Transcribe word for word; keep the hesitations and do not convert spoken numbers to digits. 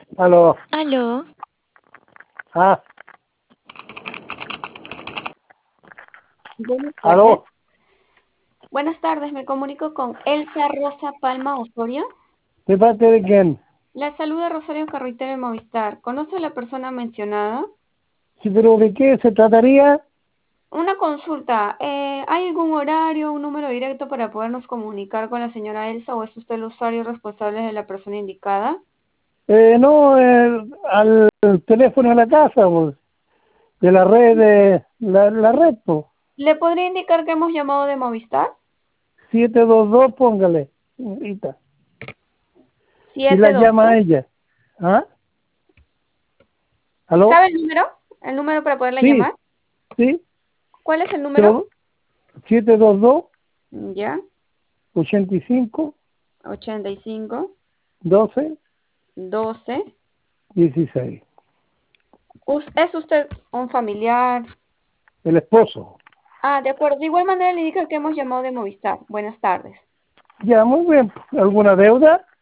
Aló. Aló. Ah, Buenas tardes. aló. Buenas tardes, me comunico con Elsa Rosa Palma Osorio. ¿De parte de quién? La saluda Rosario Carruitero de Movistar. ¿Conoce a la persona mencionada? Sí, pero ¿de qué se trataría? Una consulta. eh, ¿hay algún horario, un número directo para podernos comunicar con la señora Elsa o es usted el usuario responsable de la persona indicada? Eh, no, eh, al teléfono de la casa, pues, de la red, de, la, la red, pues. ¿Le podría indicar que hemos llamado de Movistar? siete dos dos, póngale. Ahorita. Y la siete dos llama dos. a ella. ¿Ah? ¿Aló? ¿Sabe el número? ¿El número para poderla Sí, llamar? sí. ¿Cuál es el número? Pero siete dos dos, Ya, ochenta y cinco, ochenta y cinco, doce, doce. dieciséis. Us- ¿Es usted un familiar? El esposo. Ah, de acuerdo. De igual manera le indico que hemos llamado de Movistar. Buenas tardes. Ya, muy bien. ¿Alguna deuda?